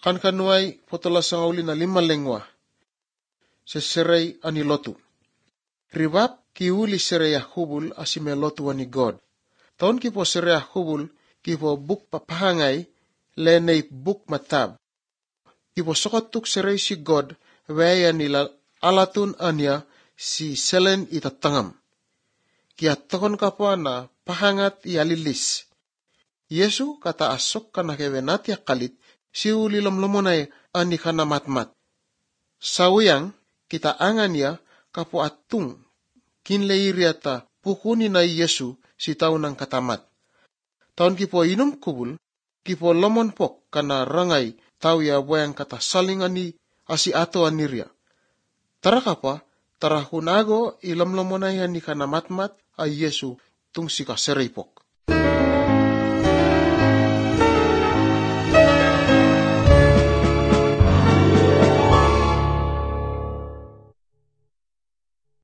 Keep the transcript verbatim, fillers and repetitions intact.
kan kanuai potola sangauli na lima lengwa. Seserei ani lotu. Ribab ki uli serei hubul asime lotu ani God. Taon ki po serei hubul ki po buk papahangai lenei buk matab. Ki po sokotuk serei si God waya nila alatun anya si selen itatangam. Ki atokon kapwa na pahangat ialilis. Yesu kata asok kana kewenat ya kalit si uli lomlomonay ani kana matmat. Sawiyang kita angan ya kapo atung kinleiriata pukuni na Yesu si taon ng katamat. Taon kipo inum kubul, kipo lomon pok kana rangay tau ya buwang kata salingani asi ato anirya. Tara kapa, tara hunago ilamlomonay ni kana matmat ay Yesu tung sika seripok.